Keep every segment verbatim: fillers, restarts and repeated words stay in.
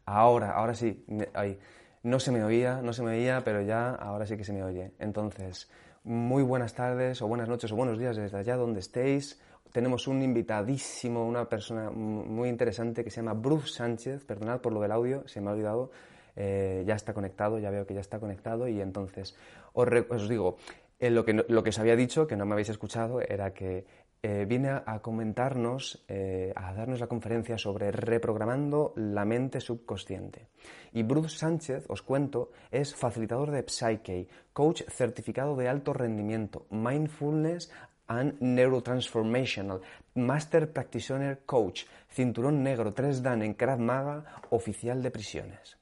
Ahora, ahora sí, me- ahí. No se me oía, no se me oía, pero ya ahora sí que se me oye. Entonces, muy buenas tardes o buenas noches o buenos días desde allá donde estéis. Tenemos un invitadísimo, una persona muy interesante que se llama Bruce Sánchez. Perdonad por lo del audio, se me ha olvidado. Eh, ya está conectado, ya veo que ya está conectado y entonces os, re- os digo, eh, lo que, no- lo que os había dicho, que no me habéis escuchado, era que eh, viene a, a comentarnos, eh, a darnos la conferencia sobre reprogramando la mente subconsciente. Y Bruce Sánchez, os cuento, es facilitador de Psyche, coach certificado de alto rendimiento, mindfulness and neurotransformational, master practitioner coach, cinturón negro tres dan en Krav Maga, oficial de prisiones.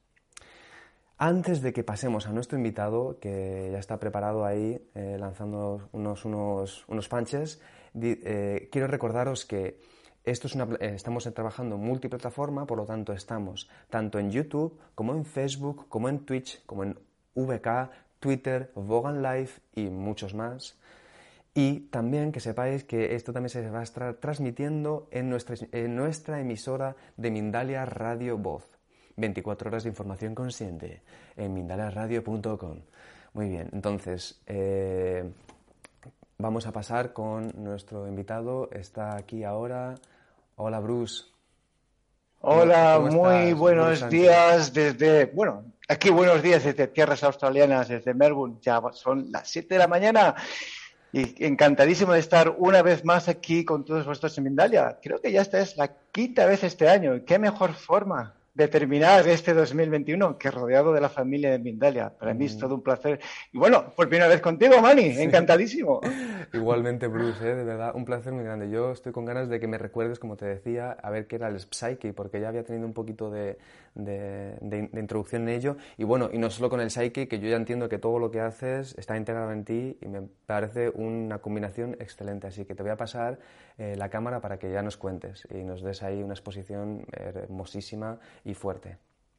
Antes de que pasemos a nuestro invitado, que ya está preparado ahí, eh, lanzando unos, unos, unos punches, di, eh, quiero recordaros que esto es una, eh, estamos trabajando en multiplataforma, por lo tanto estamos tanto en YouTube, como en Facebook, como en Twitch, como en V K, Twitter, Vogan Live y muchos más. Y también que sepáis que esto también se va a estar transmitiendo en nuestra, en nuestra emisora de Mindalia Radio Voz. veinticuatro horas de información consciente en mindalia radio punto com. Muy bien, entonces eh, vamos a pasar con nuestro invitado. Está aquí ahora. Hola, Bruce. ¿Cómo, Hola, cómo muy estás, Bruce buenos Sánchez? días desde, bueno, aquí buenos días desde tierras australianas, desde Melbourne. Ya son las siete de la mañana y encantadísimo de estar una vez más aquí con todos vosotros en Mindalia. Creo que ya esta es la quinta vez este año. ¿Qué mejor forma de terminar este dos mil veintiuno que rodeado de la familia de Mindalia? Para mí es Mm, todo un placer. Y bueno, por primera vez contigo, Manny, sí. encantadísimo. Igualmente, Bruce, ¿eh? De verdad, un placer muy grande. Yo estoy con ganas de que me recuerdes, como te decía, a ver qué era el Psyche, porque ya había tenido un poquito de, de, de, de introducción en ello. Y bueno, y no solo con el Psyche, que yo ya entiendo que todo lo que haces está integrado en ti y me parece una combinación excelente. Así que te voy a pasar eh, la cámara para que ya nos cuentes y nos des ahí una exposición hermosísima y fuerte.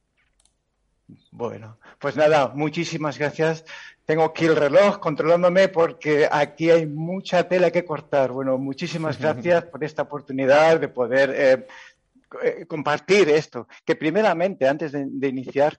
Bueno, pues nada, muchísimas gracias. Tengo aquí el reloj controlándome porque aquí hay mucha tela que cortar. Bueno, muchísimas gracias por esta oportunidad de poder eh, eh, compartir esto. Que primeramente, antes de, de iniciar,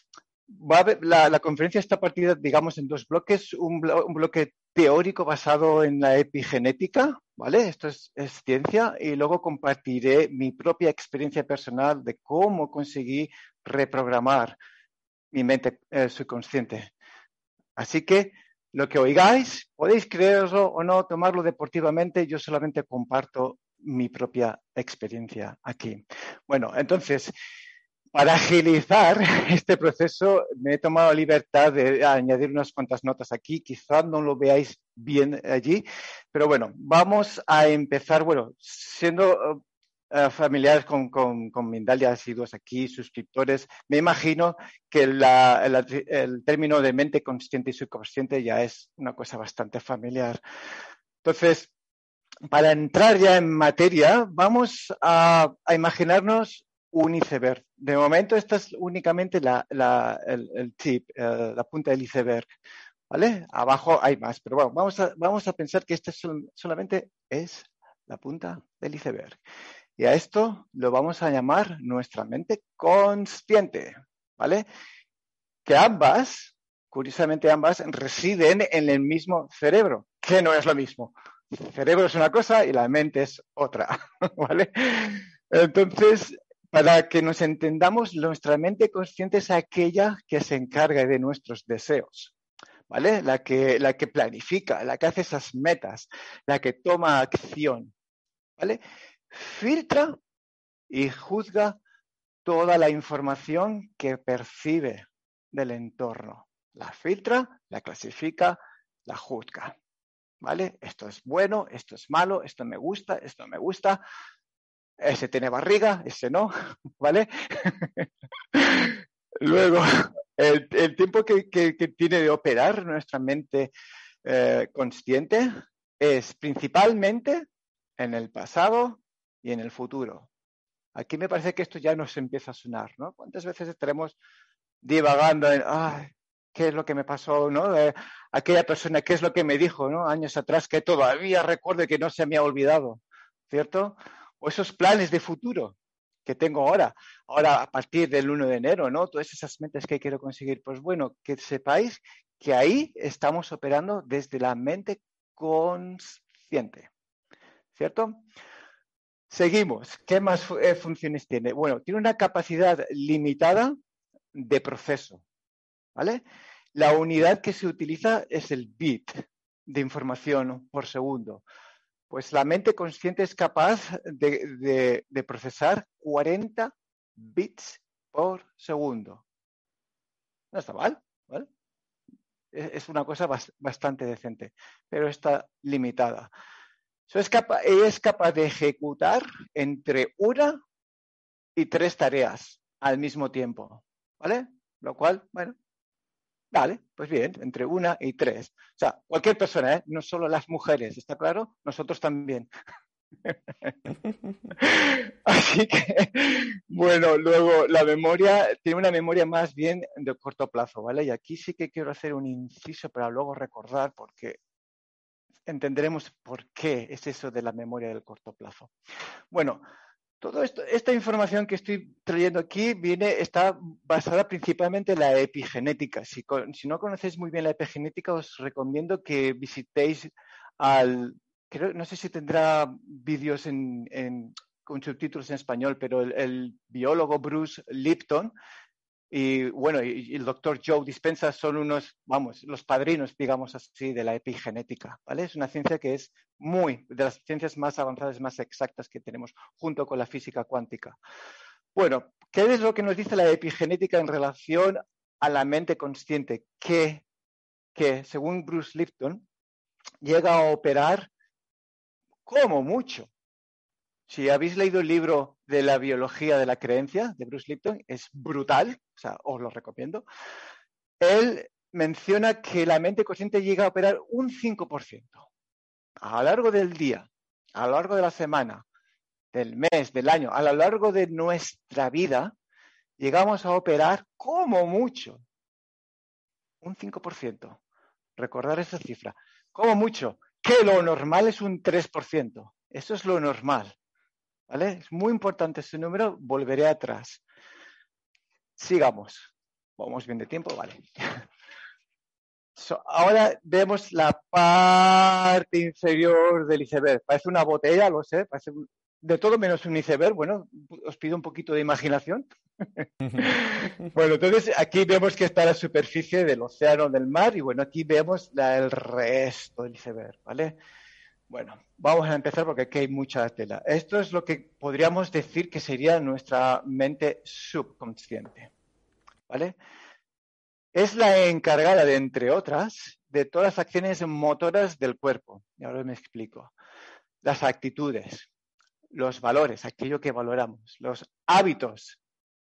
va a haber, la, la conferencia está partida, digamos, en dos bloques. Un, blo un bloque teórico basado en la epigenética, ¿vale? Esto es, es ciencia. Y luego compartiré mi propia experiencia personal de cómo conseguí reprogramar mi mente eh, subconsciente. Así que lo que oigáis, podéis creerlo o no, tomarlo deportivamente, yo solamente comparto mi propia experiencia aquí. Bueno, entonces, para agilizar este proceso, me he tomado la libertad de añadir unas cuantas notas aquí. Quizás no lo veáis bien allí, pero bueno, vamos a empezar, bueno, siendo Uh, familiares con, con, con Mindalia, asiduos aquí, suscriptores, me imagino que la, la, el término de mente consciente y subconsciente ya es una cosa bastante familiar. Entonces, para entrar ya en materia, vamos a, a imaginarnos un iceberg. De momento, esta es únicamente la, la, el, el tip, uh, la punta del iceberg. ¿Vale? Abajo hay más, pero bueno, vamos a, vamos a pensar que esta sol, solamente es la punta del iceberg. Y a esto lo vamos a llamar nuestra mente consciente, ¿vale? Que ambas, curiosamente ambas, residen en el mismo cerebro, que no es lo mismo. El cerebro es una cosa y la mente es otra, ¿vale? Entonces, para que nos entendamos, nuestra mente consciente es aquella que se encarga de nuestros deseos, ¿vale? La que, la que planifica, la que hace esas metas, la que toma acción, ¿vale? Filtra y juzga toda la información que percibe del entorno. La filtra, la clasifica, la juzga. ¿Vale? Esto es bueno, esto es malo, esto me gusta, esto no me gusta, ese tiene barriga, ese no, ¿vale? Luego, el, el tiempo que, que, que tiene de operar nuestra mente eh, consciente es principalmente en el pasado y en el futuro. Aquí me parece que esto ya nos empieza a sonar, ¿no? ¿Cuántas veces estaremos divagando en, ay, qué es lo que me pasó, ¿no? Eh, aquella persona, qué es lo que me dijo, ¿no? Años atrás que todavía recuerdo y que no se me ha olvidado, ¿cierto? O esos planes de futuro que tengo ahora, ahora a partir del uno de enero, ¿no? Todas esas metas que quiero conseguir. Pues bueno, que sepáis que ahí estamos operando desde la mente consciente, ¿cierto? Seguimos. ¿Qué más eh, funciones tiene? Bueno, tiene una capacidad limitada de proceso, ¿vale? La unidad que se utiliza es el bit de información por segundo. Pues la mente consciente es capaz de, de, de procesar cuarenta bits por segundo. No está mal, ¿vale? Es una cosa bastante decente, pero está limitada. So, es, capa es capaz de ejecutar entre una y tres tareas al mismo tiempo, ¿vale? Lo cual, bueno, vale, pues bien, entre una y tres. O sea, cualquier persona, ¿eh? No solo las mujeres, ¿está claro? Nosotros también. Así que, bueno, luego la memoria, tiene una memoria más bien de corto plazo, ¿vale? Y aquí sí que quiero hacer un inciso para luego recordar, porque entenderemos por qué es eso de la memoria del corto plazo. Bueno, toda esta información que estoy trayendo aquí viene, está basada principalmente en la epigenética. Si, si no conocéis muy bien la epigenética, os recomiendo que visitéis al... Creo, no sé si tendrá vídeos en, en, con subtítulos en español, pero el, el biólogo Bruce Lipton y, bueno, y, y el doctor Joe Dispenza son unos, vamos, los padrinos, digamos así, de la epigenética, ¿vale? Es una ciencia que es muy, de las ciencias más avanzadas, más exactas que tenemos, junto con la física cuántica. Bueno, ¿qué es lo que nos dice la epigenética en relación a la mente consciente? Que, que según Bruce Lipton, llega a operar como mucho. Si habéis leído el libro de la biología de la creencia de Bruce Lipton, es brutal, o sea, os lo recomiendo. Él menciona que la mente consciente llega a operar un cinco por ciento a lo largo del día, a lo largo de la semana, del mes, del año, a lo largo de nuestra vida, llegamos a operar como mucho un cinco por ciento. Recordar esa cifra. Como mucho, que lo normal es un tres por ciento. Eso es lo normal. ¿Vale? Es muy importante ese número, volveré atrás. Sigamos. Vamos bien de tiempo, vale. So, ahora vemos la parte inferior del iceberg. Parece una botella, lo sé, parece de todo menos un iceberg. Bueno, os pido un poquito de imaginación. Bueno, entonces aquí vemos que está la superficie del océano, del mar, y bueno, aquí vemos la, el resto del iceberg, ¿vale? Bueno, vamos a empezar porque aquí hay mucha tela. Esto es lo que podríamos decir que sería nuestra mente subconsciente, ¿vale? Es la encargada, de, entre otras, de todas las acciones motoras del cuerpo. Y ahora me explico. Las actitudes, los valores, aquello que valoramos, los hábitos,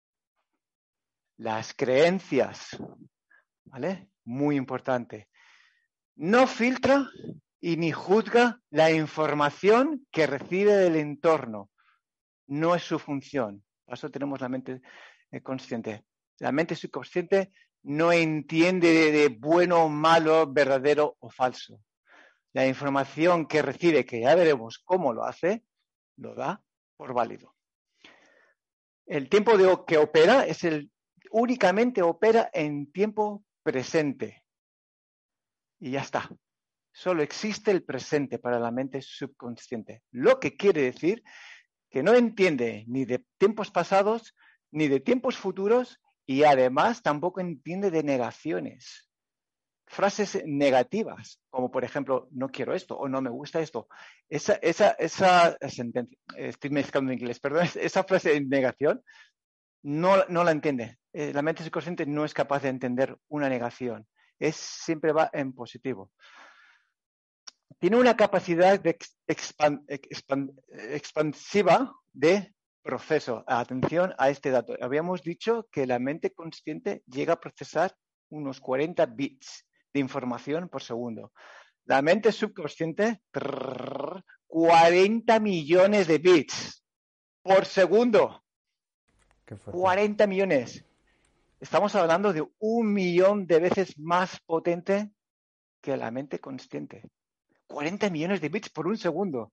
las creencias, ¿vale? Muy importante. No filtra y ni juzga la información que recibe del entorno. No es su función. Por eso tenemos la mente consciente. La mente subconsciente no entiende de, de bueno, malo, verdadero o falso. La información que recibe, que ya veremos cómo lo hace, lo da por válido. El tiempo de, que opera es el únicamente opera en tiempo presente. Y ya está. Solo existe el presente para la mente subconsciente. Lo que quiere decir que no entiende ni de tiempos pasados ni de tiempos futuros y además tampoco entiende de negaciones. Frases negativas, como por ejemplo, no quiero esto o no me gusta esto. Esa, esa, esa sentencia, estoy mezclando en inglés, perdón, esa frase de negación no, no la entiende. La mente subconsciente no es capaz de entender una negación. Es, siempre va en positivo. Tiene una capacidad de expand, expand, expansiva de proceso. Atención a este dato. Habíamos dicho que la mente consciente llega a procesar unos cuarenta bits de información por segundo. La mente subconsciente, trrr, cuarenta millones de bits por segundo. Qué fuerte. cuarenta millones. Estamos hablando de un millón de veces más potente que la mente consciente. cuarenta millones de bits por un segundo.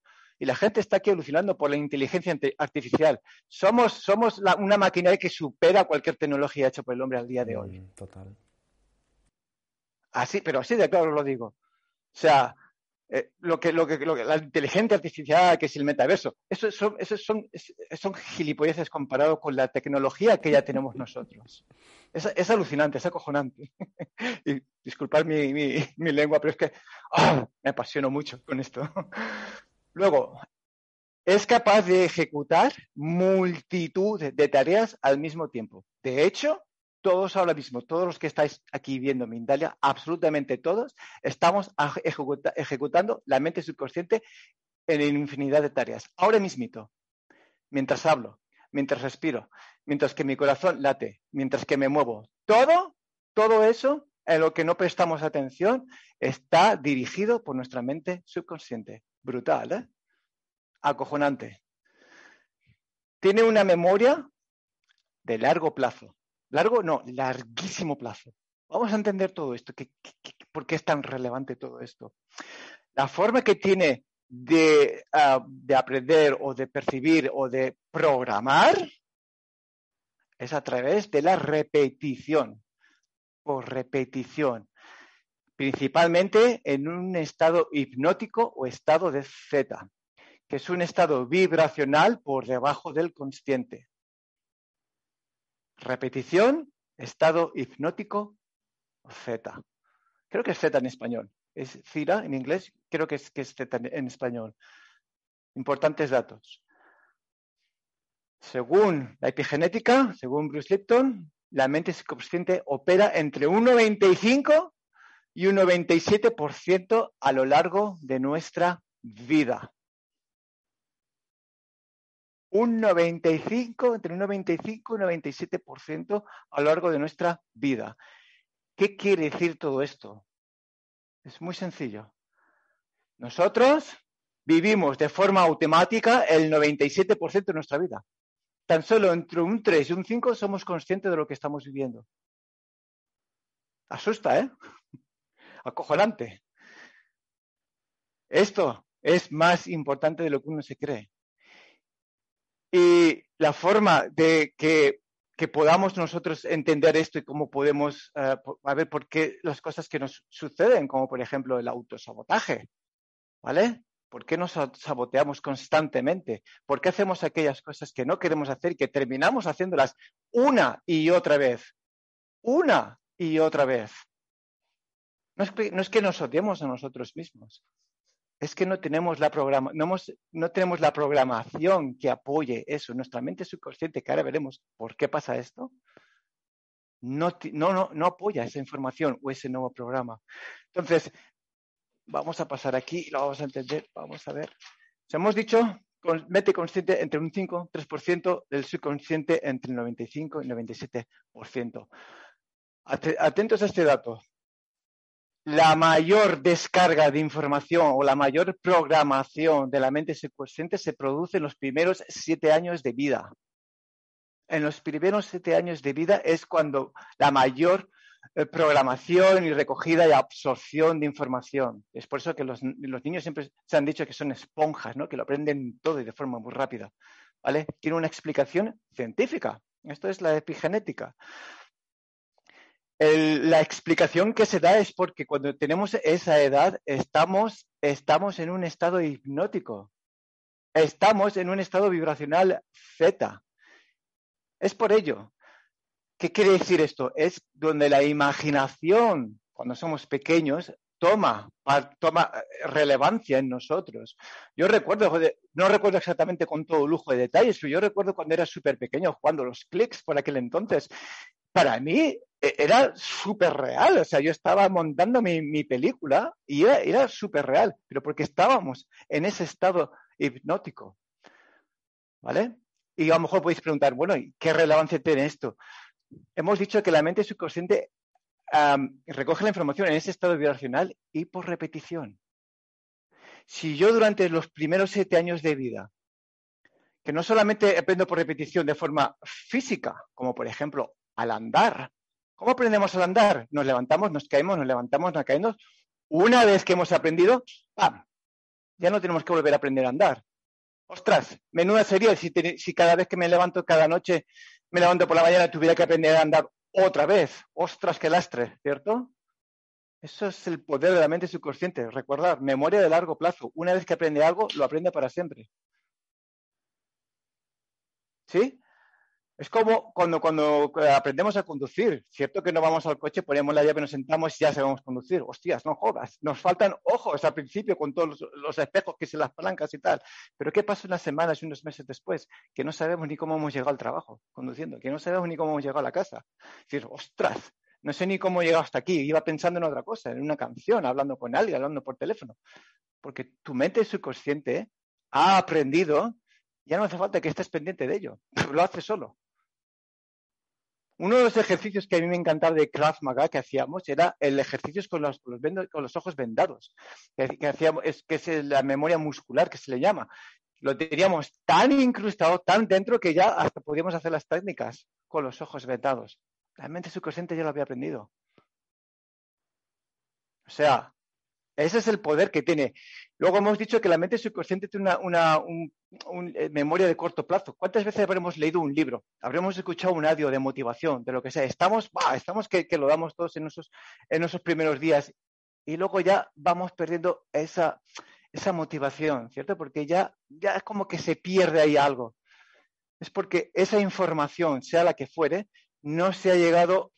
y la gente está aquí alucinando por la inteligencia artificial. Somos, somos la, una maquinaria que supera cualquier tecnología hecha por el hombre al día de hoy. Mm, total. Así, pero así de claro lo digo. O sea, eh, lo que, lo que, lo que, la inteligencia artificial, que es el metaverso, eso son, eso son, son gilipolleces comparado con la tecnología que ya tenemos nosotros. Es, es alucinante, es acojonante. Y disculpad mi, mi, mi lengua, pero es que oh, me apasiono mucho con esto. Luego, es capaz de ejecutar multitud de tareas al mismo tiempo. De hecho, todos ahora mismo, todos los que estáis aquí viendo Mindalia, absolutamente todos, estamos ejecuta, ejecutando la mente subconsciente en infinidad de tareas. Ahora mismito, mientras hablo, mientras respiro, mientras que mi corazón late, mientras que me muevo. Todo, todo eso, en lo que no prestamos atención, está dirigido por nuestra mente subconsciente. Brutal, ¿eh? Acojonante. Tiene una memoria de largo plazo. Largo, no, larguísimo plazo. Vamos a entender todo esto. ¿Qué, qué, ¿Por qué es tan relevante todo esto? La forma que tiene de, uh, de aprender o de percibir o de programar es a través de la repetición. Por repetición. Principalmente en un estado hipnótico o estado de zeta, que es un estado vibracional por debajo del consciente. Repetición, estado hipnótico, zeta. Creo que es zeta en español. Es Cira en inglés, creo que es, que es zeta en español. Importantes datos. Según la epigenética, según Bruce Lipton, la mente subconsciente opera entre un noventa y cinco y un noventa y siete por ciento a lo largo de nuestra vida. Un noventa y cinco, entre un noventa y cinco y un noventa y siete por ciento a lo largo de nuestra vida. ¿Qué quiere decir todo esto? Es muy sencillo. Nosotros vivimos de forma automática el noventa y siete por ciento de nuestra vida. Tan solo entre un tres y un cinco somos conscientes de lo que estamos viviendo. Asusta, ¿eh? Acojonante. Esto es más importante de lo que uno se cree. Y la forma de que, que podamos nosotros entender esto y cómo podemos, uh, a ver por qué las cosas que nos suceden, como por ejemplo el autosabotaje, ¿vale? ¿Por qué nos saboteamos constantemente? ¿Por qué hacemos aquellas cosas que no queremos hacer y que terminamos haciéndolas una y otra vez? Una y otra vez. No es que, no es que nos odiemos a nosotros mismos. Es que no tenemos la programa, no, hemos, no tenemos la programación que apoye eso. Nuestra mente subconsciente, que ahora veremos por qué pasa esto, no, no, no, no apoya esa información o ese nuevo programa. Entonces, vamos a pasar aquí y lo vamos a entender. Vamos a ver. O sea, hemos dicho, con, mente consciente entre un cinco, tres por ciento, del subconsciente entre el noventa y cinco y el noventa y siete por ciento. Atentos a este dato. La mayor descarga de información o la mayor programación de la mente subconsciente se produce en los primeros siete años de vida. En los primeros siete años de vida es cuando la mayor eh, programación y recogida y absorción de información. Es por eso que los, los niños siempre se han dicho que son esponjas, ¿no? Que lo aprenden todo y de forma muy rápida, ¿vale? Tiene una explicación científica. Esto es la epigenética. El, la explicación que se da es porque cuando tenemos esa edad estamos, estamos en un estado hipnótico. Estamos en un estado vibracional zeta. Es por ello. ¿Qué quiere decir esto? Es donde la imaginación, cuando somos pequeños, toma, toma relevancia en nosotros. Yo recuerdo, no recuerdo exactamente con todo lujo de detalles, pero yo recuerdo cuando era súper pequeño jugando los clics por aquel entonces. Para mí era súper real, o sea, yo estaba montando mi, mi película y era, era súper real, pero porque estábamos en ese estado hipnótico, ¿vale? Y a lo mejor podéis preguntar, bueno, ¿qué relevancia tiene esto? Hemos dicho que la mente subconsciente um, recoge la información en ese estado vibracional y por repetición. Si yo durante los primeros siete años de vida, que no solamente aprendo por repetición de forma física, como por ejemplo al andar. ¿Cómo aprendemos al andar? Nos levantamos, nos caemos, nos levantamos, nos caemos. Una vez que hemos aprendido, ¡pam! Ya no tenemos que volver a aprender a andar. Ostras, menuda sería si, te, si cada vez que me levanto, cada noche, me levanto por la mañana, tuviera que aprender a andar otra vez. Ostras, qué lastre, ¿cierto? Eso es el poder de la mente subconsciente. Recordar, memoria de largo plazo. Una vez que aprende algo, lo aprende para siempre. ¿Sí? Es como cuando, cuando aprendemos a conducir. Cierto que no vamos al coche, ponemos la llave, nos sentamos y ya sabemos conducir. Hostias, no jodas. Nos faltan ojos al principio con todos los, los espejos que se las palancas y tal. Pero ¿qué pasa unas semanas y unos meses después? Que no sabemos ni cómo hemos llegado al trabajo conduciendo. Que no sabemos ni cómo hemos llegado a la casa. Es decir, ostras, no sé ni cómo he llegado hasta aquí. Iba pensando en otra cosa, en una canción, hablando con alguien, hablando por teléfono. Porque tu mente subconsciente ha aprendido. Ya no hace falta que estés pendiente de ello. Lo hace solo. Uno de los ejercicios que a mí me encantaba de Krav Maga que hacíamos era el ejercicio con los, con los, vendo, con los ojos vendados, que, que, hacíamos, es, que es la memoria muscular que se le llama. Lo teníamos tan incrustado, tan dentro, que ya hasta podíamos hacer las técnicas con los ojos vendados. La mente subconsciente ya lo había aprendido. O sea, ese es el poder que tiene. Luego hemos dicho que la mente subconsciente tiene una, una un, un, eh, memoria de corto plazo. ¿Cuántas veces habremos leído un libro? Habremos escuchado un audio de motivación, de lo que sea. Estamos, bah, estamos que, que lo damos todos en esos, en esos primeros días y luego ya vamos perdiendo esa, esa motivación, ¿cierto? Porque ya, ya es como que se pierde ahí algo. Es porque esa información, sea la que fuere, no se ha llegado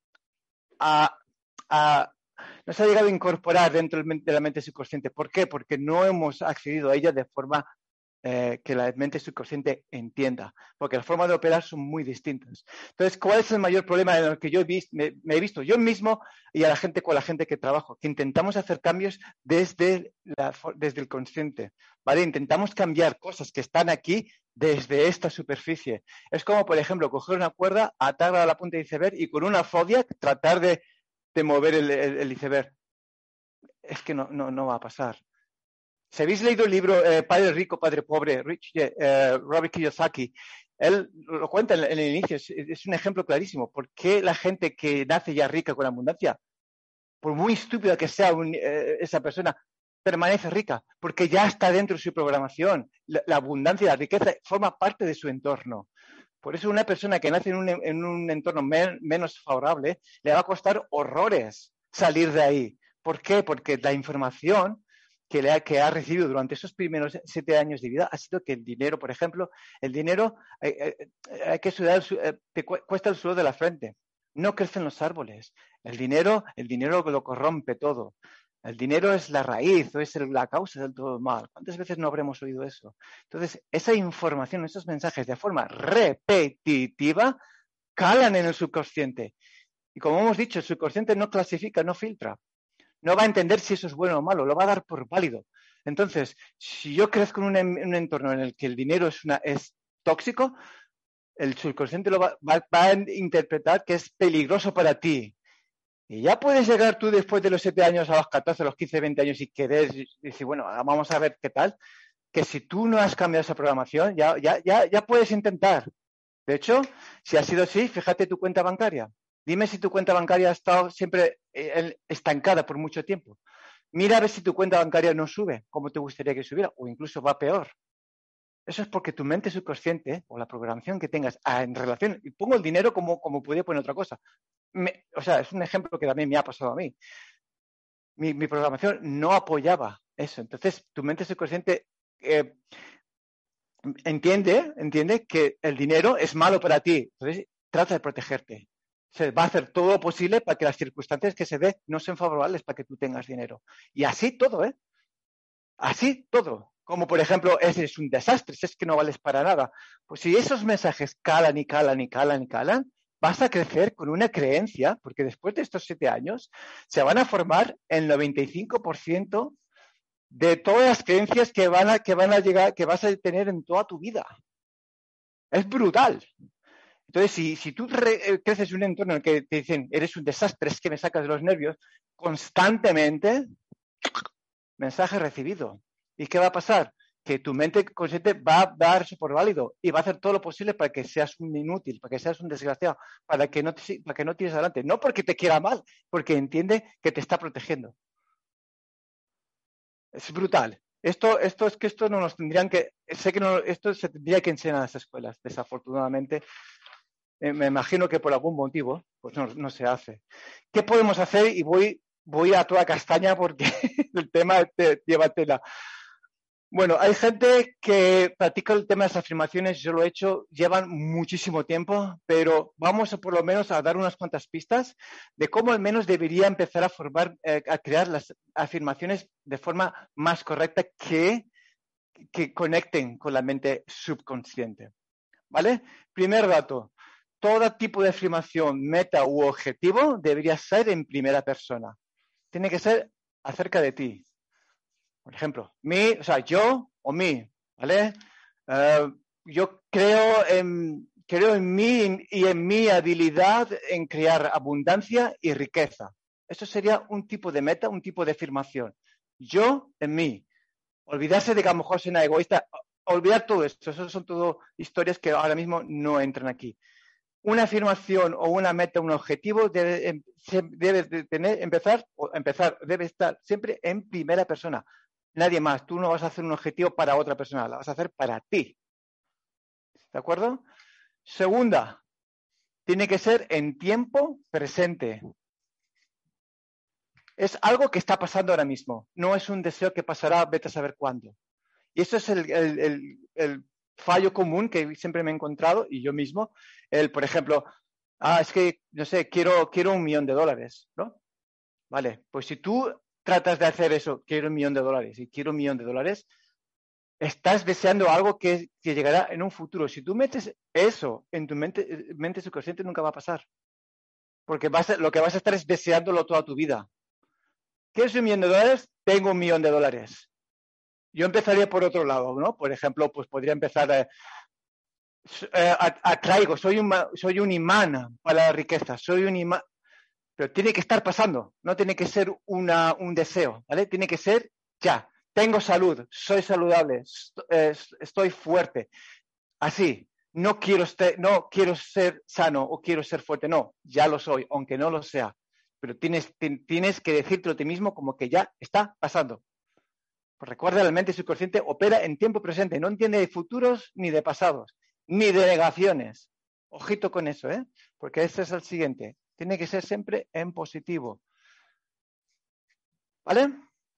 a... a no se ha llegado a incorporar dentro de la mente subconsciente. ¿Por qué? Porque no hemos accedido a ella de forma eh, que la mente subconsciente entienda, porque las formas de operar son muy distintas. Entonces, ¿cuál es el mayor problema en el que yo he visto, me, me he visto yo mismo y a la gente con la gente que trabajo? Que intentamos hacer cambios desde, la, desde el consciente, ¿vale? Intentamos cambiar cosas que están aquí desde esta superficie. Es como, por ejemplo, coger una cuerda, atarla a la punta del iceberg y con una Zodiac tratar de de mover el, el, el iceberg. Es que no, no, no va a pasar. Si habéis leído el libro eh, Padre Rico, Padre Pobre, Rich, eh, Robert Kiyosaki, él lo cuenta en, en el inicio, es, es un ejemplo clarísimo. ¿Por qué la gente que nace ya rica con abundancia, por muy estúpida que sea un, eh, esa persona, permanece rica? Porque ya está dentro de su programación. La, la abundancia, la riqueza forma parte de su entorno. Por eso una persona que nace en un, en un entorno men, menos favorable le va a costar horrores salir de ahí. ¿Por qué? Porque la información que, le ha, que ha recibido durante esos primeros siete años de vida ha sido que el dinero, por ejemplo, el dinero eh, eh, hay que sudar, eh, te cuesta el sudor de la frente. No crecen los árboles. El dinero, el dinero lo corrompe todo. El dinero es la raíz o es el, la causa del todo mal. ¿Cuántas veces no habremos oído eso? Entonces, esa información, esos mensajes de forma repetitiva calan en el subconsciente. Y como hemos dicho, el subconsciente no clasifica, no filtra. No va a entender si eso es bueno o malo, lo va a dar por válido. Entonces, si yo crezco en un, en un entorno en el que el dinero es, una, es tóxico, el subconsciente lo va, va, va a interpretar que es peligroso para ti. Y ya puedes llegar tú después de los siete años a los catorce, a los quince, veinte años y querer decir, bueno, vamos a ver qué tal. Que si tú no has cambiado esa programación, ya, ya, ya, ya puedes intentar. De hecho, si ha sido así, fíjate tu cuenta bancaria. Dime si tu cuenta bancaria ha estado siempre estancada por mucho tiempo. Mira a ver si tu cuenta bancaria no sube como te gustaría que subiera o incluso va peor. Eso es porque tu mente subconsciente o la programación que tengas en relación, y pongo el dinero como, como podría poner otra cosa. Me, o sea, es un ejemplo que también me ha pasado a mí. Mi, mi programación no apoyaba eso. Entonces, tu mente subconsciente eh, entiende, entiende que el dinero es malo para ti. Entonces, trata de protegerte. Se va a hacer todo lo posible para que las circunstancias que se den no sean favorables para que tú tengas dinero. Y así todo, ¿eh? Así todo. Como por ejemplo, ese es un desastre, es que no vales para nada. Pues si esos mensajes calan y calan y calan y calan, vas a crecer con una creencia, porque después de estos siete años se van a formar el noventa y cinco por ciento de todas las creencias que van a, que van a llegar, que vas a tener en toda tu vida. Es brutal. Entonces, si, si tú re, creces en un entorno en el que te dicen, eres un desastre, es que me sacas de los nervios, constantemente, mensaje recibido. ¿Y qué va a pasar? Que tu mente consciente va a dar eso por válido y va a hacer todo lo posible para que seas un inútil, para que seas un desgraciado, para que no te, para que no tires adelante. No porque te quiera mal, porque entiende que te está protegiendo. Es brutal. Esto, esto es que esto no nos tendrían que, sé que no, esto se tendría que enseñar en las escuelas, desafortunadamente. Eh, me imagino que por algún motivo, pues no, no se hace. ¿Qué podemos hacer? Y voy, voy a toda castaña porque el tema te, lleva tela. Bueno, hay gente que practica el tema de las afirmaciones, yo lo he hecho, llevan muchísimo tiempo, pero vamos a por lo menos a dar unas cuantas pistas de cómo al menos debería empezar a formar, eh, a crear las afirmaciones de forma más correcta que, que conecten con la mente subconsciente. ¿Vale? Primer dato, todo tipo de afirmación, meta u objetivo debería ser en primera persona. Tiene que ser acerca de ti. Por ejemplo, mí, o sea, yo o mí, ¿vale? Uh, yo creo en, creo en mí y en mi habilidad en crear abundancia y riqueza. Eso sería un tipo de meta, un tipo de afirmación. Yo en mí. Olvidarse de que a lo mejor soy una egoísta. Olvidar todo esto. Esas son todo historias que ahora mismo no entran aquí. Una afirmación o una meta, un objetivo debe, debe de tener, empezar, o empezar, debe estar siempre en primera persona. Nadie más. Tú no vas a hacer un objetivo para otra persona, la vas a hacer para ti. ¿De acuerdo? Segunda, tiene que ser en tiempo presente. Es algo que está pasando ahora mismo. No es un deseo que pasará, vete a saber cuándo. Y eso es el, el, el, el fallo común que siempre me he encontrado, y yo mismo. El, por ejemplo, ah, es que, no sé, quiero, quiero un millón de dólares, ¿no? Vale, pues si tú tratas de hacer eso, quiero un millón de dólares y quiero un millón de dólares, estás deseando algo que, que llegará en un futuro. Si tú metes eso en tu mente, mente subconsciente, nunca va a pasar. Porque vas a, lo que vas a estar es deseándolo toda tu vida. ¿Quieres un millón de dólares? Tengo un millón de dólares. Yo empezaría por otro lado, ¿no? Por ejemplo, pues podría empezar a, a, atraigo, soy un, soy un imán para la riqueza, soy un imán, pero tiene que estar pasando, no tiene que ser una, un deseo, ¿vale? Tiene que ser ya. Tengo salud, soy saludable, estoy fuerte. Así, no quiero, este, no quiero ser sano o quiero ser fuerte, no, ya lo soy, aunque no lo sea. Pero tienes, tienes que decirte a ti mismo como que ya está pasando. Pues recuerda, la mente subconsciente opera en tiempo presente, no entiende de futuros ni de pasados, ni de negaciones. Ojito con eso, ¿eh? Porque ese es el siguiente. Tiene que ser siempre en positivo. ¿Vale?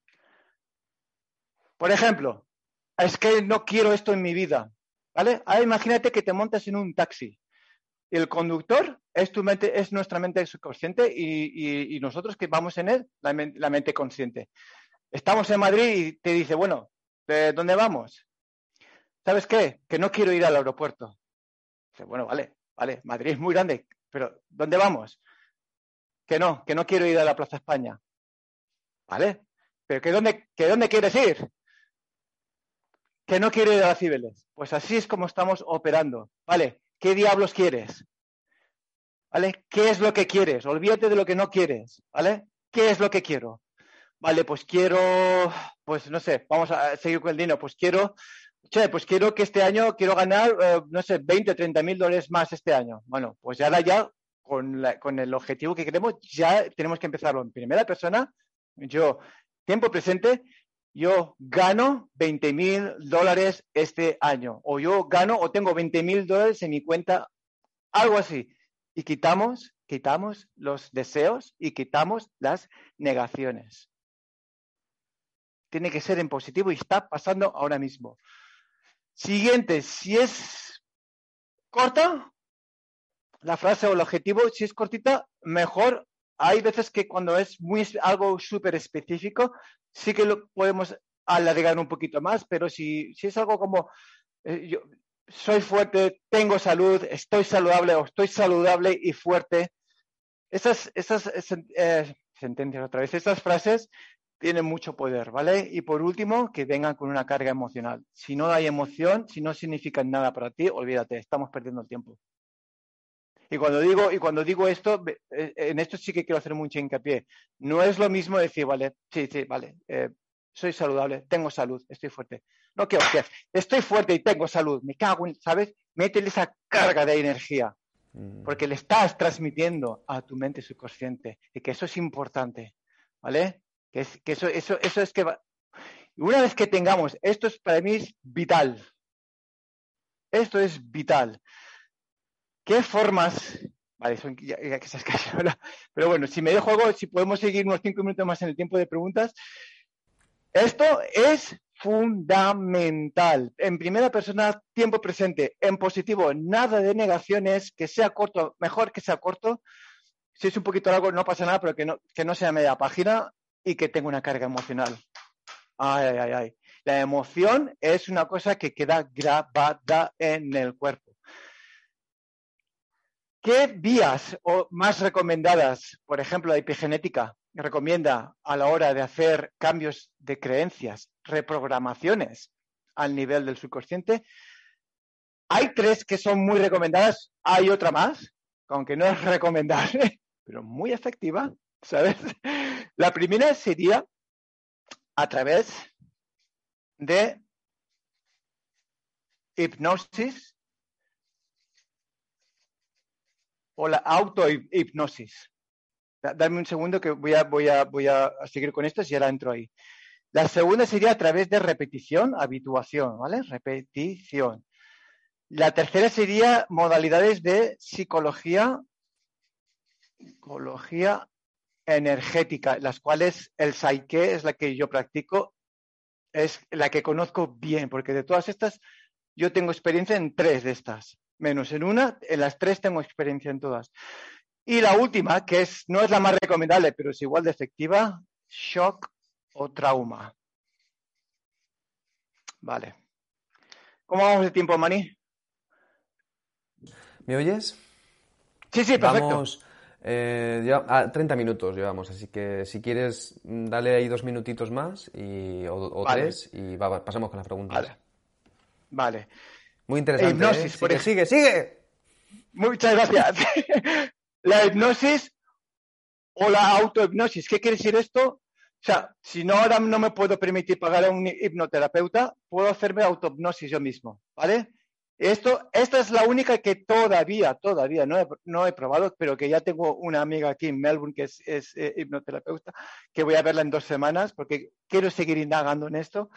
Por ejemplo, es que no quiero esto en mi vida. ¿Vale? Ahora imagínate que te montas en un taxi. El conductor es, tu mente, es nuestra mente subconsciente y, y, y nosotros que vamos en él, la, la mente consciente. Estamos en Madrid y te dice, bueno, ¿de dónde vamos? ¿Sabes qué? Que no quiero ir al aeropuerto. Dice, bueno, vale, vale, Madrid es muy grande, pero ¿dónde vamos? Que no, que no quiero ir a la Plaza España. ¿Vale? ¿Pero que dónde, que dónde quieres ir? Que no quiero ir a las Cibeles. Pues así es como estamos operando. ¿Vale? ¿Qué diablos quieres? ¿Vale? ¿Qué es lo que quieres? Olvídate de lo que no quieres. ¿Vale? ¿Qué es lo que quiero? Vale, pues quiero, pues no sé, vamos a seguir con el dinero. Pues quiero, che, pues quiero que este año quiero ganar, eh, no sé, veinte, treinta mil dólares más este año. Bueno, pues ya, ya con, la, con el objetivo que queremos, ya tenemos que empezarlo en primera persona. Yo, tiempo presente, yo gano veinte mil dólares este año. O yo gano o tengo veinte mil dólares en mi cuenta, algo así. Y quitamos, quitamos los deseos y quitamos las negaciones. Tiene que ser en positivo y está pasando ahora mismo. Siguiente, si es corta, la frase o el objetivo, si es cortita, mejor. Hay veces que cuando es muy algo súper específico, sí que lo podemos alargar un poquito más, pero si, si es algo como eh, yo soy fuerte, tengo salud, estoy saludable o estoy saludable y fuerte, esas, esas eh, sentencias otra vez, esas frases tienen mucho poder, ¿vale? Y por último, que vengan con una carga emocional. Si no hay emoción, si no significan nada para ti, olvídate, estamos perdiendo el tiempo. Y cuando digo, y cuando digo esto, en esto sí que quiero hacer mucho hincapié. No es lo mismo decir, vale, sí, sí, vale, eh, soy saludable, tengo salud, estoy fuerte. No, que hostias, estoy fuerte y tengo salud, me cago en, ¿sabes? Métele esa carga de energía, porque le estás transmitiendo a tu mente subconsciente y que eso es importante, ¿vale? Que, es, que eso, eso, eso es que va... Y una vez que tengamos, esto es para mí es vital. Esto es vital. ¿Qué formas? Vale, son ya, ya que se casi ahora. Pero bueno, si me dejo algo, si podemos seguir unos cinco minutos más en el tiempo de preguntas. Esto es fundamental. En primera persona, tiempo presente. En positivo, nada de negaciones, que sea corto, mejor que sea corto. Si es un poquito largo, no pasa nada, pero que no, que no sea media página y que tenga una carga emocional. Ay, ay, ay, ay. La emoción es una cosa que queda grabada en el cuerpo. ¿Qué vías o más recomendadas, por ejemplo, la epigenética, recomienda a la hora de hacer cambios de creencias, reprogramaciones al nivel del subconsciente? Hay tres que son muy recomendadas, hay otra más, aunque no es recomendable, pero muy efectiva, ¿sabes? La primera sería a través de hipnosis o la autohipnosis. Dame un segundo que voy a, voy, a, voy a seguir con esto y ahora entro ahí. La segunda sería a través de repetición, habituación, ¿vale? Repetición. La tercera sería modalidades de psicología, psicología energética, las cuales el Psyche es la que yo practico, es la que conozco bien, porque de todas estas yo tengo experiencia en tres de estas, menos en una, en las tres tengo experiencia en todas. Y la última, que es, no es la más recomendable, pero es igual de efectiva, shock o trauma. Vale. ¿Cómo vamos de tiempo, Mani? ¿Me oyes? Sí, sí, perfecto. Vamos, eh, ya, ah, treinta minutos llevamos, así que si quieres, dale ahí dos minutitos más y, o, o Vale. tres y va, va, pasamos con las preguntas. Vale. Vale. Muy interesante, Hipnosis, ¿eh? Sigue, por ej- sigue, sigue. Muchas gracias. La hipnosis o la autohipnosis. ¿Qué quiere decir esto? O sea, si no ahora no me puedo permitir pagar a un hipnoterapeuta, puedo hacerme autohipnosis yo mismo, ¿vale? Esto, esta es la única que todavía, todavía no he, no he probado, pero que ya tengo una amiga aquí en Melbourne que es, es eh, hipnoterapeuta, que voy a verla en dos semanas porque quiero seguir indagando en esto.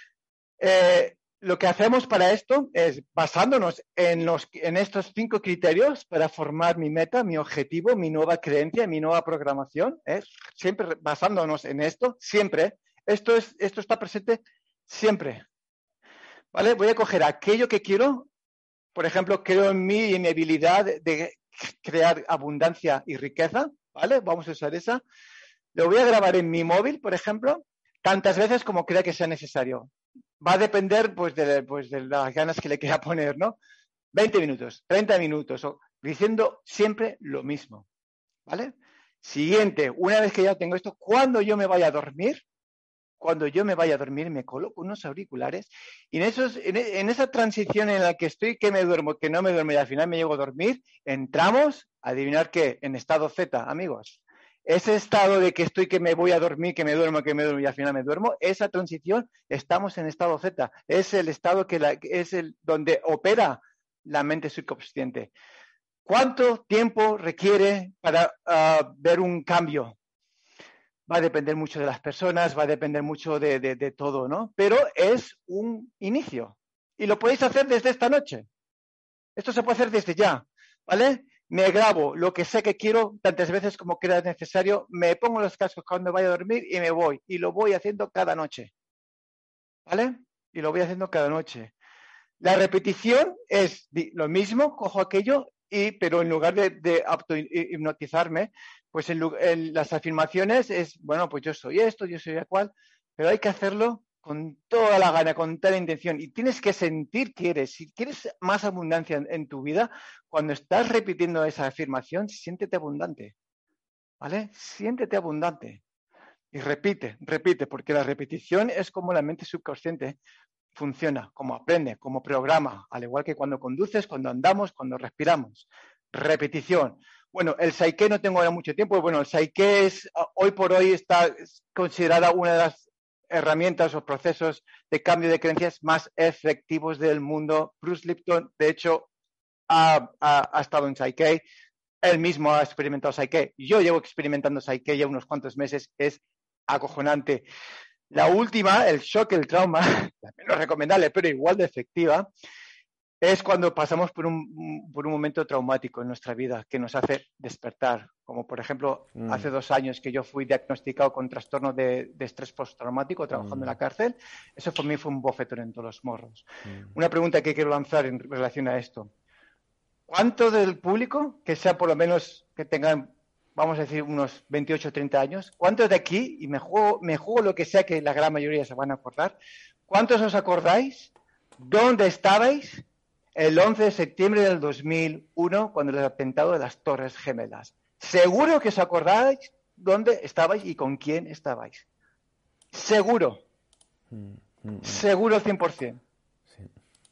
Eh, lo que hacemos para esto es, basándonos en, los, en estos cinco criterios para formar mi meta, mi objetivo, mi nueva creencia, mi nueva programación, ¿eh? Siempre basándonos en esto, siempre. Esto, es, esto está presente siempre. ¿Vale? Voy a coger aquello que quiero. Por ejemplo, creo en mí y en mi habilidad de crear abundancia y riqueza. ¿Vale? Vamos a usar esa. Lo voy a grabar en mi móvil, por ejemplo, tantas veces como crea que sea necesario. Va a depender pues de, pues, de las ganas que le quiera poner, ¿no? veinte minutos, treinta minutos, o diciendo siempre lo mismo, ¿vale? Siguiente, una vez que ya tengo esto, cuando yo me vaya a dormir, cuando yo me vaya a dormir, me coloco unos auriculares y en, esos, en, en esa transición en la que estoy, que me duermo, que no me duermo y al final me llego a dormir, entramos, adivinar qué, en estado Z, amigos. Ese estado de que estoy, que me voy a dormir, que me duermo, que me duermo y al final me duermo, esa transición, estamos en estado Z. Es el estado que la, es el donde opera la mente subconsciente. ¿Cuánto tiempo requiere para uh, ver un cambio? Va a depender mucho de las personas, va a depender mucho de, de, de todo, ¿no? Pero es un inicio. Y lo podéis hacer desde esta noche. Esto se puede hacer desde ya, ¿vale? Me grabo lo que sé que quiero tantas veces como crea necesario, me pongo los cascos cuando vaya a dormir y me voy. Y lo voy haciendo cada noche, ¿vale? Y lo voy haciendo cada noche. La repetición es lo mismo, cojo aquello, y, pero en lugar de, de auto-hipnotizarme, pues en, en las afirmaciones es, bueno, pues yo soy esto, yo soy cual, pero hay que hacerlo con toda la gana, con toda la intención. Y tienes que sentir que eres. Si quieres más abundancia en, en tu vida, cuando estás repitiendo esa afirmación, siéntete abundante, ¿vale? Siéntete abundante. Y repite, repite, porque la repetición es como la mente subconsciente funciona, como aprende, como programa, al igual que cuando conduces, cuando andamos, cuando respiramos. Repetición. Bueno, el Psyche no tengo ahora mucho tiempo. Bueno, el Psyche es, hoy por hoy está considerada una de las herramientas o procesos de cambio de creencias más efectivos del mundo. Bruce Lipton, de hecho, ha, ha, ha estado en Psyche. Él mismo ha experimentado Psyche. Yo llevo experimentando Psyche ya unos cuantos meses. Es acojonante. La última, el shock, el trauma, la menos recomendable, pero igual de efectiva, es cuando pasamos por un, por un momento traumático en nuestra vida que nos hace despertar. Como por ejemplo, mm. hace dos años que yo fui diagnosticado con trastorno de, de estrés postraumático trabajando mm. en la cárcel. Eso para mí fue un bofetón en todos los morros. Mm. Una pregunta que quiero lanzar en relación a esto. ¿Cuánto del público, que sea por lo menos que tengan, vamos a decir, unos veintiocho o treinta años, cuántos de aquí, y me juego, me juego lo que sea que la gran mayoría se van a acordar, cuántos os acordáis dónde estabais el once de septiembre del dos mil uno, cuando el atentado de las Torres Gemelas? Seguro que os acordáis dónde estabais y con quién estabais. Seguro. Mm, mm, Seguro cien por ciento. Sí.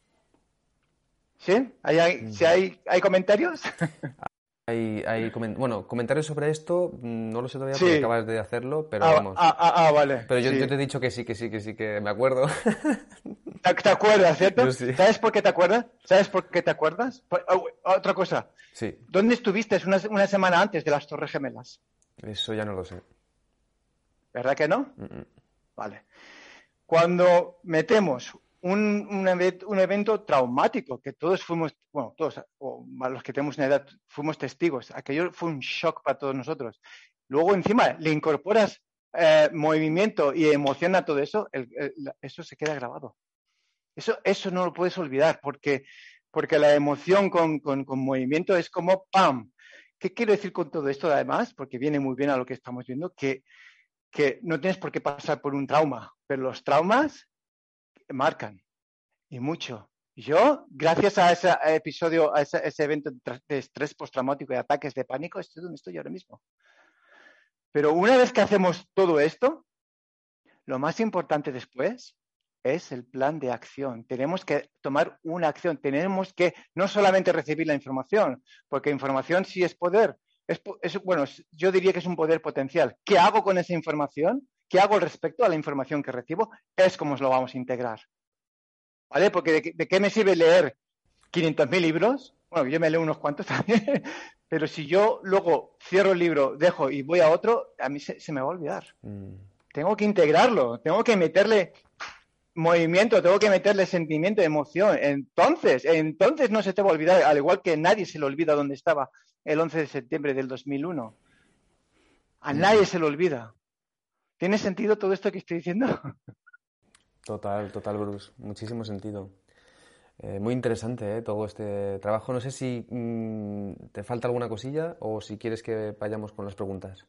¿Sí? ¿Hay, hay, mm. ¿sí hay, ¿hay comentarios? Hay, hay coment- bueno, comentarios sobre esto, no lo sé todavía porque sí. acabas de hacerlo, pero ah, vamos. Ah, ah, ah vale. Pero yo, sí. yo te he dicho que sí, que sí, que sí, que me acuerdo. ¿Te acuerdas, cierto? Sí. ¿Sabes por qué te acuerdas? ¿Sabes por qué te acuerdas? Por, oh, otra cosa. Sí. ¿Dónde estuviste una, una semana antes de las Torres Gemelas? Eso ya no lo sé. ¿Verdad que no? Mm-mm. Vale. Cuando metemos un, un, event, un evento traumático, que todos fuimos, bueno, todos, o los que tenemos una edad, fuimos testigos, aquello fue un shock para todos nosotros. Luego encima le incorporas eh, movimiento y emoción a todo eso, el, el, eso se queda grabado. Eso, eso no lo puedes olvidar, porque, porque la emoción con, con, con movimiento es como ¡pam! ¿Qué quiero decir con todo esto además? Porque viene muy bien a lo que estamos viendo, que, que no tienes por qué pasar por un trauma, pero los traumas marcan, y mucho. Yo, gracias a ese episodio, a ese, ese evento de estrés postraumático y ataques de pánico, estoy donde estoy ahora mismo. Pero una vez que hacemos todo esto, lo más importante después es el plan de acción. Tenemos que tomar una acción. Tenemos que no solamente recibir la información, porque información sí es poder. Es, es, bueno, yo diría que es un poder potencial. ¿Qué hago con esa información? ¿Qué hago respecto a la información que recibo? Es cómo lo vamos a integrar. ¿Vale? Porque ¿de, de qué me sirve leer quinientos mil libros? Bueno, yo me leo unos cuantos también. Pero si yo luego cierro el libro, dejo y voy a otro, a mí se, se me va a olvidar. Mm. Tengo que integrarlo. Tengo que meterle movimiento, tengo que meterle sentimiento, emoción. Entonces, entonces no se te va a olvidar, al igual que nadie se le olvida dónde estaba el once de septiembre del dos mil uno. A nadie se le olvida. ¿Tiene sentido todo esto que estoy diciendo? Total, total, Bruce. Muchísimo sentido. Eh, muy interesante, ¿eh? Todo este trabajo. No sé si mmm, te falta alguna cosilla o si quieres que vayamos con las preguntas.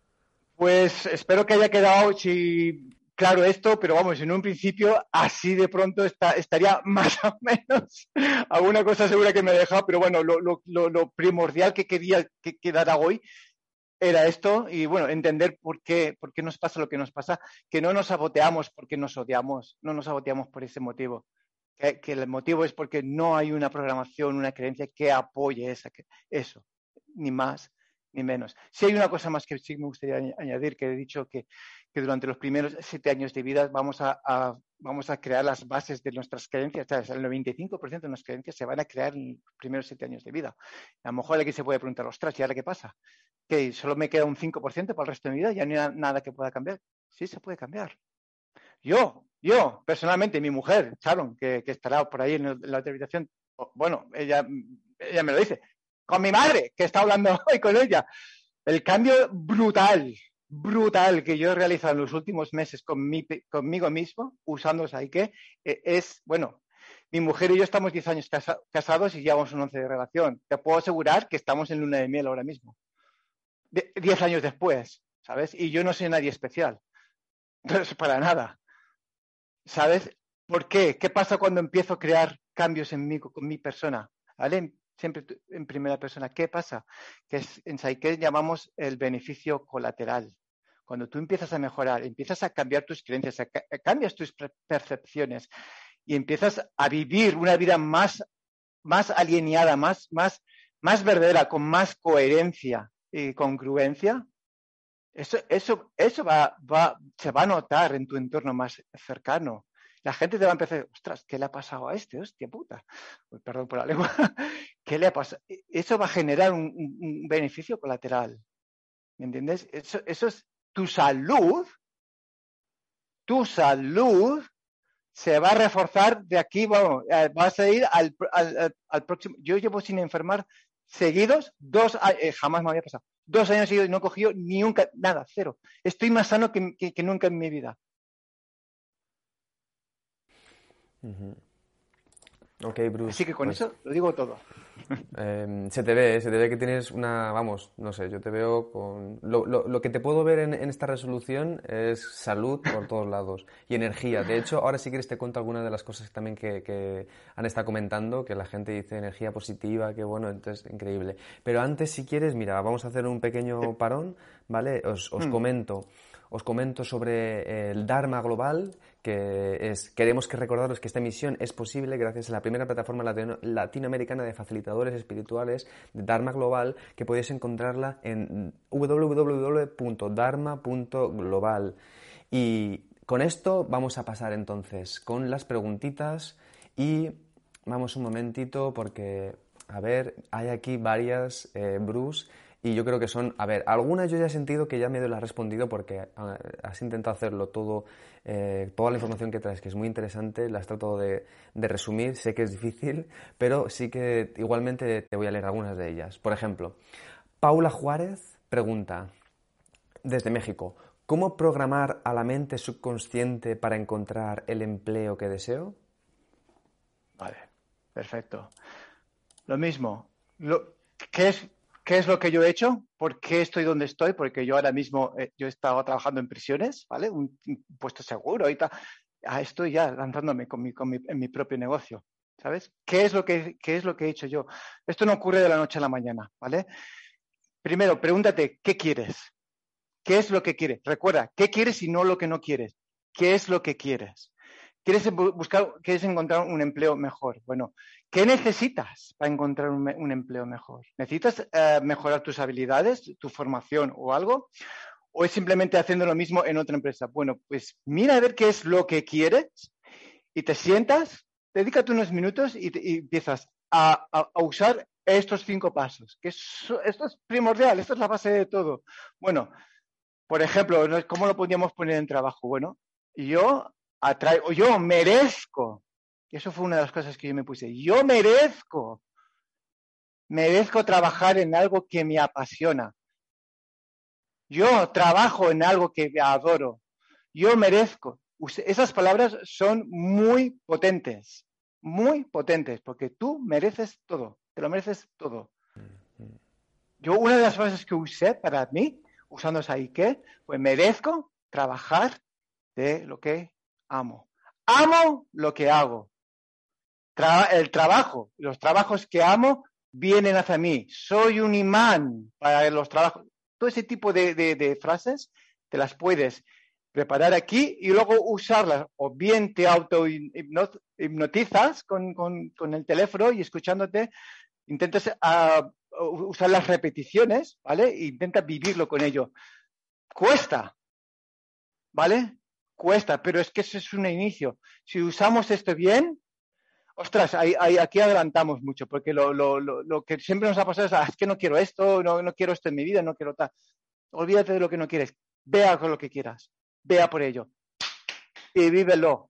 Pues espero que haya quedado si, claro esto, pero vamos, en un principio así de pronto está, estaría más o menos. Alguna cosa segura que me he dejado, pero bueno, lo, lo, lo, lo primordial que quería que quedara hoy era esto, y bueno, entender por qué, por qué nos pasa lo que nos pasa, que no nos saboteamos porque nos odiamos, no nos saboteamos por ese motivo, que, que el motivo es porque no hay una programación, una creencia que apoye esa, que, eso, ni más ni menos. Si hay una cosa más que sí me gustaría añadir, que he dicho que, que durante los primeros siete años de vida vamos a, a, vamos a crear las bases de nuestras creencias, ¿sabes? El noventa y cinco por ciento de nuestras creencias se van a crear en los primeros siete años de vida. A lo mejor aquí se puede preguntar, ostras, ¿y ahora qué pasa? ¿Que solo me queda un cinco por ciento para el resto de mi vida? ¿Ya no hay nada que pueda cambiar? Sí, se puede cambiar. Yo, yo, personalmente, mi mujer, Sharon, que, que estará por ahí en, el, en la otra habitación, bueno, ella, ella me lo dice, con mi madre, que está hablando hoy con ella. El cambio brutal, brutal que yo he realizado en los últimos meses con mi, conmigo mismo, usando Psyche, es, bueno, mi mujer y yo estamos diez años casa, casados y llevamos un once de relación. Te puedo asegurar que estamos en luna de miel ahora mismo. De, diez años después, ¿sabes? Y yo no soy nadie especial. Entonces, para nada. ¿Sabes? ¿Por qué? ¿Qué pasa cuando empiezo a crear cambios en mí, con mi persona? ¿Vale? Siempre en primera persona. ¿Qué pasa? Que es, en Psyche llamamos el beneficio colateral. Cuando tú empiezas a mejorar, empiezas a cambiar tus creencias, a, a, cambias tus percepciones y empiezas a vivir una vida más, más alineada, más, más, más verdadera, con más coherencia y congruencia, eso, eso, eso va, va, se va a notar en tu entorno más cercano. La gente te va a empezar a decir, ostras, ¿qué le ha pasado a este? Hostia puta. Uy, perdón por la lengua. ¿Qué le ha pasado? Eso va a generar un, un, un beneficio colateral. ¿Me entiendes? Eso, eso es tu salud. tu salud se va a reforzar de aquí, vamos, eh, vas a ir al, al, al, al próximo. Yo llevo sin enfermar seguidos, dos eh, jamás me había pasado. Dos años seguidos y no he cogido ni un, nada, cero. Estoy más sano que, que, que nunca en mi vida. Uh-huh. Ok, Bruce. Así que con pues, eso lo digo todo. Eh, se te ve, se te ve que tienes una, vamos, no sé, yo te veo con... Lo, lo, lo que te puedo ver en, en esta resolución es salud por todos lados y energía. De hecho, ahora si quieres te cuento algunas de las cosas también que, que han estado comentando, que la gente dice energía positiva, que bueno, entonces increíble. Pero antes, si quieres, mira, vamos a hacer un pequeño parón, ¿vale? Os, os mm. comento. Os comento sobre el Dharma Global, que es, queremos que recordaros que esta emisión es posible gracias a la primera plataforma latino, latinoamericana de facilitadores espirituales de Dharma Global, que podéis encontrarla en doble u doble u doble u punto dharma punto global. Y con esto vamos a pasar entonces con las preguntitas y vamos un momentito porque, a ver, hay aquí varias, eh, Bruce. Y yo creo que son, a ver, algunas yo ya he sentido que ya medio las has respondido porque has intentado hacerlo todo, eh, toda la información que traes, que es muy interesante, la has tratado de, de resumir, sé que es difícil, pero sí que igualmente te voy a leer algunas de ellas. Por ejemplo, Paula Juárez pregunta, desde México, ¿cómo programar a la mente subconsciente para encontrar el empleo que deseo? Vale, perfecto. Lo mismo, lo, ¿qué es...? ¿Qué es lo que yo he hecho? ¿Por qué estoy donde estoy? Porque yo ahora mismo, eh, yo he estado trabajando en prisiones, ¿vale? Un, un puesto seguro y tal. Ah, estoy ya lanzándome con mi, con mi, en mi propio negocio, ¿sabes? ¿Qué es, lo que, ¿Qué es lo que he hecho yo? Esto no ocurre de la noche a la mañana, ¿vale? Primero, pregúntate, ¿qué quieres? ¿Qué es lo que quieres? Recuerda, ¿qué quieres y no lo que no quieres? ¿Qué es lo que quieres? ¿Quieres buscar, quieres encontrar un empleo mejor? Bueno, ¿qué necesitas para encontrar un, un empleo mejor? ¿Necesitas uh, mejorar tus habilidades, tu formación o algo? ¿O es simplemente haciendo lo mismo en otra empresa? Bueno, pues mira a ver qué es lo que quieres y te sientas, dedícate unos minutos y, te, y empiezas a, a, a usar estos cinco pasos. Que es, esto es primordial, esto es la base de todo. Bueno, por ejemplo, ¿cómo lo podríamos poner en trabajo? Bueno, yo... Atraigo, yo merezco, y eso fue una de las cosas que yo me puse, yo merezco, merezco trabajar en algo que me apasiona, yo trabajo en algo que adoro, yo merezco. Esas palabras son muy potentes, muy potentes, porque tú mereces todo, te lo mereces todo. Yo una de las frases que usé para mí, usando esa I K, pues merezco trabajar de lo que amo. Amo lo que hago. Tra- el trabajo, los trabajos que amo vienen hacia mí. Soy un imán para los trabajos. Todo ese tipo de, de, de frases te las puedes preparar aquí y luego usarlas. O bien te auto-hipnotizas con, con, con el teléfono y escuchándote, intentas uh, usar las repeticiones, ¿vale? E intenta vivirlo con ello. Cuesta, ¿vale? Cuesta, pero es que eso es un inicio. Si usamos esto bien, ostras, ahí, ahí, aquí adelantamos mucho, porque lo, lo, lo, lo que siempre nos ha pasado es, ah, es que no quiero esto, no, no quiero esto en mi vida, no quiero tal. Olvídate de lo que no quieres, vea con lo que quieras, vea por ello y vívelo.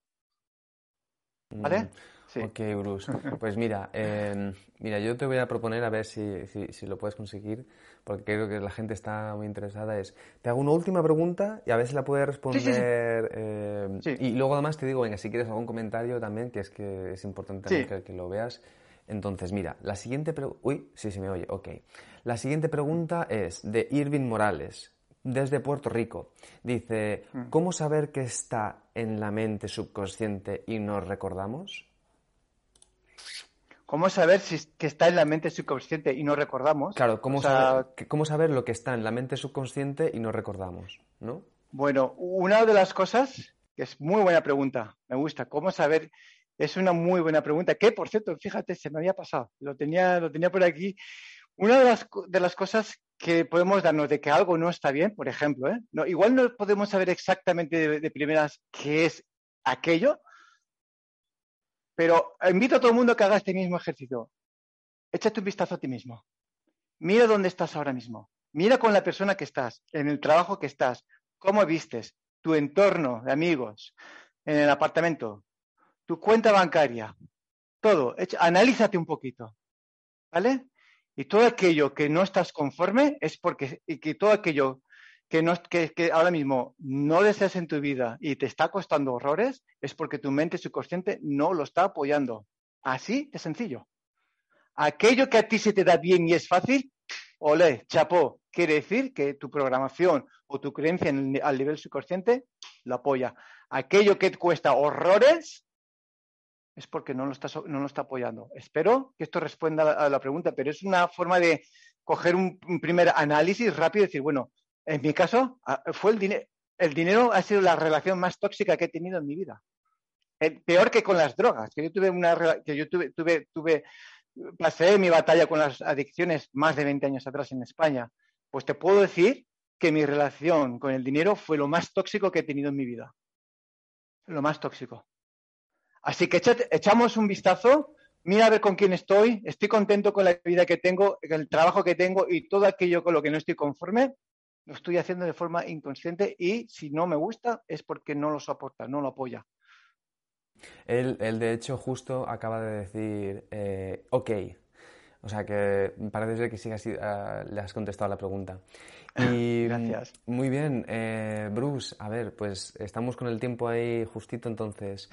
¿Vale? Mm. Sí. Ok, Bruce. Pues mira, eh, mira, yo te voy a proponer a ver si, si, si lo puedes conseguir, porque creo que la gente está muy interesada. Es, te hago una última pregunta y a ver si la puedes responder. Sí, sí, sí. Eh, sí. Y luego además te digo, venga, si quieres algún comentario también, que es que es importante sí. que, que lo veas. Entonces, mira, la siguiente pregunta... Uy, sí, sí me oye, ok. La siguiente pregunta es de Irving Morales, desde Puerto Rico. Dice, ¿cómo saber qué está en la mente subconsciente y nos recordamos? ¿Cómo saber si que está en la mente subconsciente y no recordamos? Claro, ¿cómo, o sea, saber, ¿cómo saber lo que está en la mente subconsciente y no recordamos? ¿No? Bueno, una de las cosas, que es muy buena pregunta, me gusta, ¿cómo saber? Es una muy buena pregunta, que por cierto, fíjate, se me había pasado, lo tenía, lo tenía por aquí. Una de las, de las cosas que podemos darnos de que algo no está bien, por ejemplo, ¿eh? No, igual no podemos saber exactamente de, de primeras qué es aquello, pero invito a todo el mundo a que haga este mismo ejercicio. Échate un vistazo a ti mismo. Mira dónde estás ahora mismo. Mira con la persona que estás, en el trabajo que estás, cómo vistes, tu entorno de amigos, en el apartamento, tu cuenta bancaria, todo. Echa, analízate un poquito, ¿vale? Y todo aquello que no estás conforme es porque, y que todo aquello que, no, que, que ahora mismo no deseas en tu vida y te está costando horrores, es porque tu mente subconsciente no lo está apoyando. Así de sencillo. Aquello que a ti se te da bien y es fácil, olé, chapó, quiere decir que tu programación o tu creencia en el, al nivel subconsciente lo apoya. Aquello que te cuesta horrores es porque no lo, está, no lo está apoyando. Espero que esto responda a la, a la pregunta, pero es una forma de coger un, un primer análisis rápido y decir, bueno, en mi caso, fue el dinero. El dinero ha sido la relación más tóxica que he tenido en mi vida. El, peor que con las drogas, que yo tuve una que yo tuve, tuve, tuve, pasé mi batalla con las adicciones más de veinte años atrás en España. Pues te puedo decir que mi relación con el dinero fue lo más tóxico que he tenido en mi vida. Lo más tóxico. Así que echate, echamos un vistazo, mira a ver con quién estoy, estoy contento con la vida que tengo, el trabajo que tengo y todo aquello con lo que no estoy conforme, lo estoy haciendo de forma inconsciente y si no me gusta es porque no lo soporta, no lo apoya. Él, él de hecho, justo acaba de decir, eh, ok. O sea que parece ser que sí así, uh, le has contestado a la pregunta. Y gracias. Muy bien, eh, Bruce, a ver, pues estamos con el tiempo ahí justito, entonces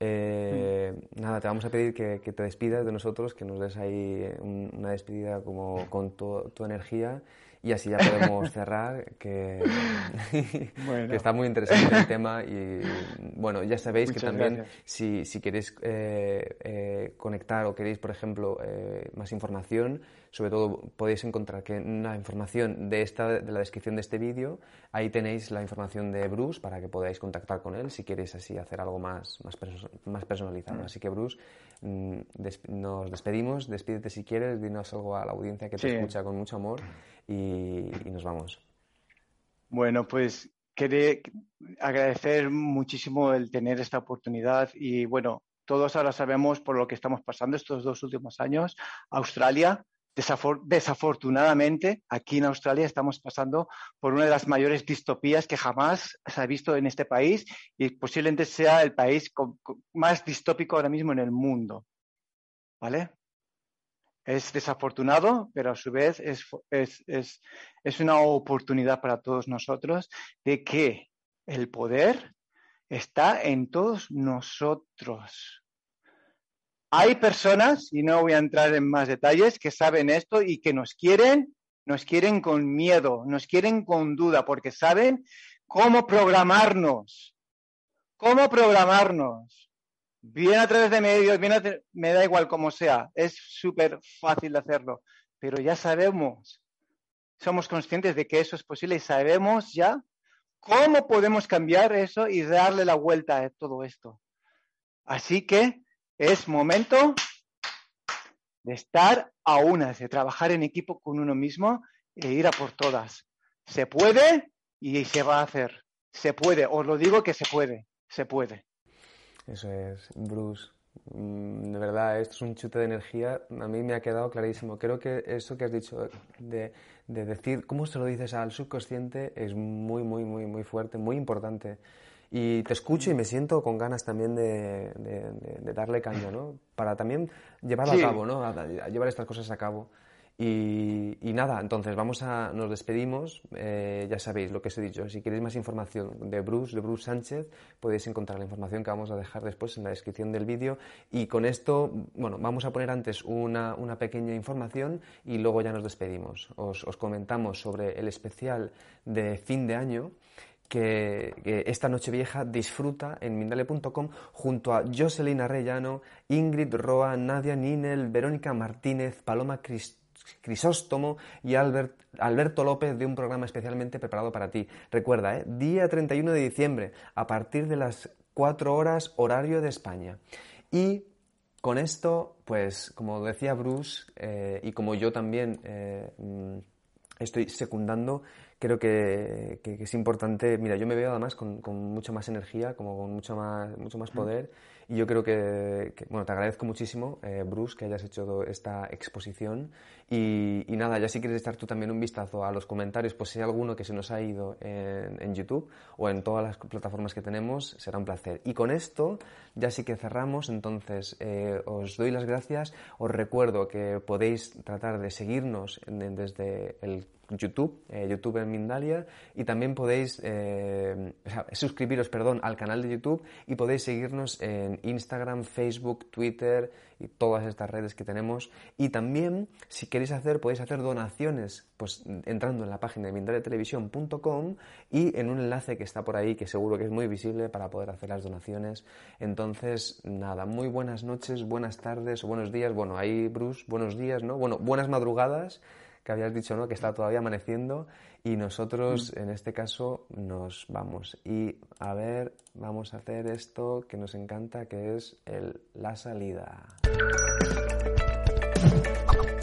eh, mm. nada, te vamos a pedir que, que te despidas de nosotros, que nos des ahí un, una despedida como con tu, tu energía y así ya podemos cerrar, que, bueno. que está muy interesante el tema y bueno, ya sabéis Muchas que también si, si queréis eh, eh, conectar o queréis, por ejemplo, eh, más información, sobre todo podéis encontrar que en la información de, esta, de la descripción de este vídeo, ahí tenéis la información de Bruce para que podáis contactar con él si queréis así hacer algo más, más, perso más personalizado. Mm. Así que Bruce, des nos despedimos, despídete si quieres, dinos algo a la audiencia que te sí. escucha con mucho amor y, y nos vamos. Bueno, pues quería agradecer muchísimo el tener esta oportunidad y bueno, todos ahora sabemos por lo que estamos pasando estos dos últimos años. Australia, desafor desafortunadamente, aquí en Australia estamos pasando por una de las mayores distopías que jamás se ha visto en este país y posiblemente sea el país con, con más distópico ahora mismo en el mundo. ¿Vale? Es desafortunado, pero a su vez es, es, es, es una oportunidad para todos nosotros de que el poder está en todos nosotros. Hay personas, y no voy a entrar en más detalles, que saben esto y que nos quieren, nos quieren con miedo, nos quieren con duda, porque saben cómo programarnos. ¿Cómo programarnos? Bien a través de medios, bien a me da igual como sea, es súper fácil de hacerlo, pero ya sabemos, somos conscientes de que eso es posible y sabemos ya cómo podemos cambiar eso y darle la vuelta a todo esto. Así que es momento de estar a unas, de trabajar en equipo con uno mismo e ir a por todas. Se puede y se va a hacer. Se puede, os lo digo que se puede, se puede. Eso es, Bruce. De verdad, esto es un chute de energía. A mí me ha quedado clarísimo. Creo que eso que has dicho de, de decir, cómo se lo dices al subconsciente es muy, muy, muy, muy fuerte, muy importante. Y te escucho y me siento con ganas también de, de, de, de darle caña, ¿no? Para también llevarlo sí. a cabo, ¿no? A, a llevar estas cosas a cabo. Y, y nada, entonces vamos a, nos despedimos, eh, ya sabéis lo que os he dicho, si queréis más información de Bruce, de Bruce Sánchez, podéis encontrar la información que vamos a dejar después en la descripción del vídeo y con esto, bueno, vamos a poner antes una, una pequeña información y luego ya nos despedimos. Os, os comentamos sobre el especial de fin de año que, que esta Nochevieja disfruta en Mindale punto com junto a Jocelyn Arrellano, Ingrid Roa, Nadia Ninel, Verónica Martínez, Paloma Cristóbal, Crisóstomo y Albert, Alberto López de un programa especialmente preparado para ti. Recuerda, ¿eh? Día treinta y uno de diciembre, a partir de las cuatro horas horario de España. Y con esto, pues, como decía Bruce, eh, y como yo también eh, estoy secundando, creo que, que, que es importante. Mira, yo me veo además con, con mucha más energía, como con mucho más, mucho más poder, y yo creo que, que bueno, te agradezco muchísimo, eh, Bruce, que hayas hecho esta exposición, y, y nada, ya si quieres echar tú también un vistazo a los comentarios, pues si hay alguno que se nos ha ido en, en YouTube o en todas las plataformas que tenemos, será un placer. Y con esto ya sí que cerramos, entonces eh, os doy las gracias, os recuerdo que podéis tratar de seguirnos en, en, desde el YouTube, eh, YouTube en Mindalia, y también podéis eh, o sea, suscribiros, perdón, al canal de YouTube, y podéis seguirnos en Instagram, Facebook, Twitter y todas estas redes que tenemos. Y también, si queréis hacer, podéis hacer donaciones, pues entrando en la página de mindalia televisión punto com y en un enlace que está por ahí, que seguro que es muy visible para poder hacer las donaciones. Entonces, nada, muy buenas noches, buenas tardes o buenos días. Bueno, ahí, Bruce, buenos días, ¿no? Bueno, buenas madrugadas, que habías dicho, ¿no?, que está todavía amaneciendo, y nosotros en este caso nos vamos. Y a ver, vamos a hacer esto que nos encanta, que es el, la salida.